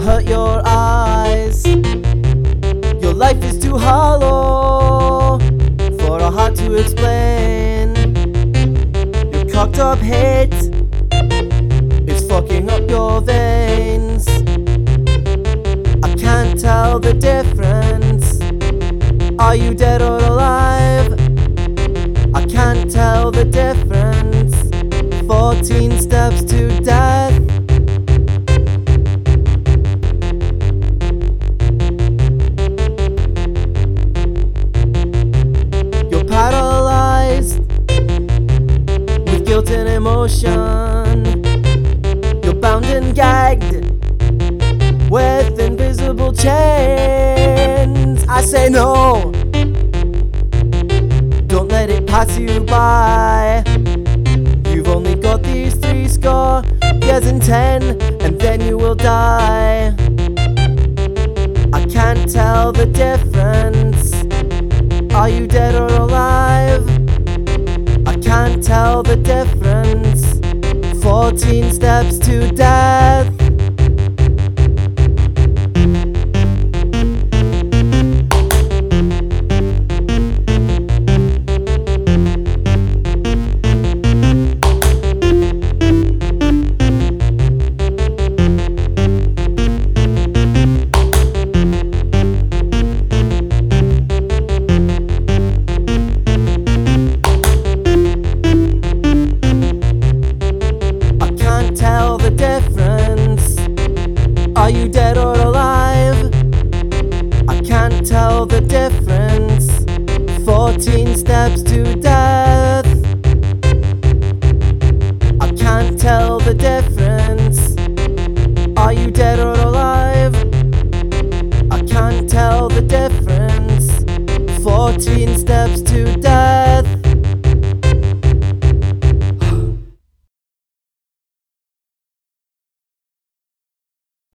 hurt your eyes. Your life is too hollow for a heart to explain. Your cocked up hate is fucking up your veins. I can't tell the difference. Are you dead or alive? I can't tell the difference. 14 steps to death. You're paralyzed with guilt and emotion. You're bound and gagged with invisible chains. I say no, don't let it pass you by. You've only got these 70 years and 10, and then you will die. I can't tell the difference. Are you dead or alive? I can't tell the difference. 14 steps to death.